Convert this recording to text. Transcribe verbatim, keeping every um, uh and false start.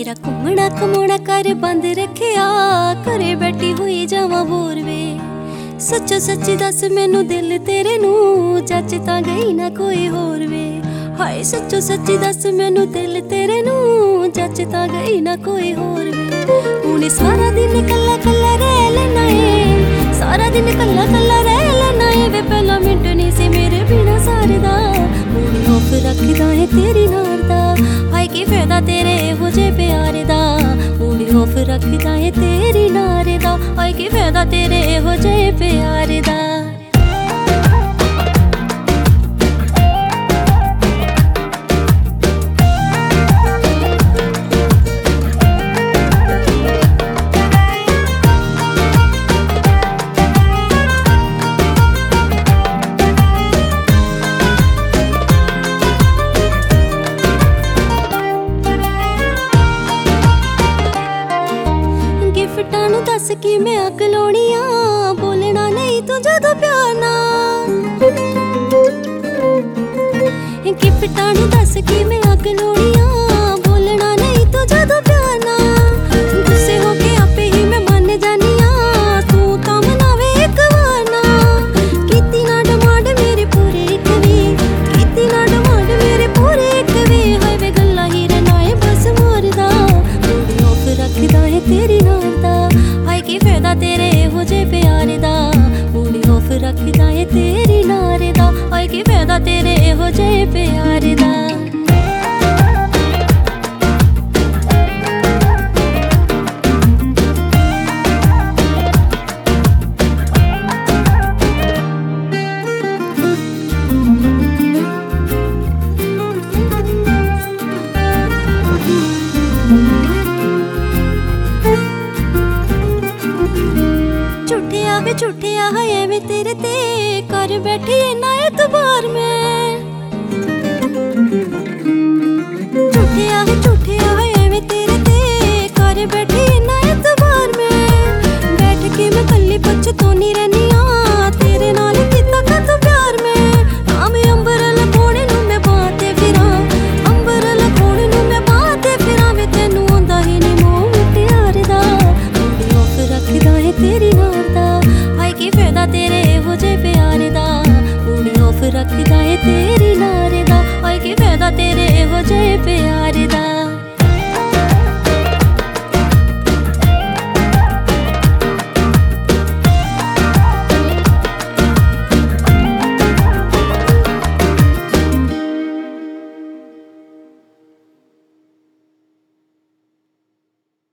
मेरा घूमना घूमना कर बंद रखिया, घरे बैठी हुई जावां बोर वे। सच्चो सच्ची दस मैनू दिल तेरे नू जच तां गई ना कोई होर वे। हाय सच्चो सच्ची दस मैनू दिल तेरे नू जच तां गई ना कोई होर वे। हुण सारा दिन कल्ला कल्ला रह लेना है, सारा दिन कल्ला कल्ला रह लेना है वे। पहला मिंट नहीं सी मेरे बिना सारदा, हुण ऑफ रखदा है तेरी नार दा। हाय की फायदा तेरे हो जे प्यार दा, हुण ऑफ रखदा है तेरी नार दा। हाय की फायदा तेरे हो जे प्यार दा। गिफ्टां नू दस कि मैं अग लाउणी आ, बोलना नहीं तू जदों प्यार नाल। गिफ्टां नू दस कि मैं अग लाउणी आ, बोलना नहीं तू जदों प्यार नाल। गुस्से हो के आपे ही मैं मन जानी आ, तू तां मनावे इक वार ना। कीती ना डिमांड मेरे पूरे इक वी, कीती ना डिमांड मेरे पूरे इक वी। हाय वे गल्लां ही रहना है बस मोर दा, मूड ऑफ रखदा है तेरी नार दा। हाय की फायदा तेरे हो जे प्यार दा, मूड ऑफ रखदा है तेरी नार दा। हाय की फायदा तेरे हो जे प्यार दा। झूठिया वे झूठिया है वे तेरे ते कर बैठी ना एतबार में।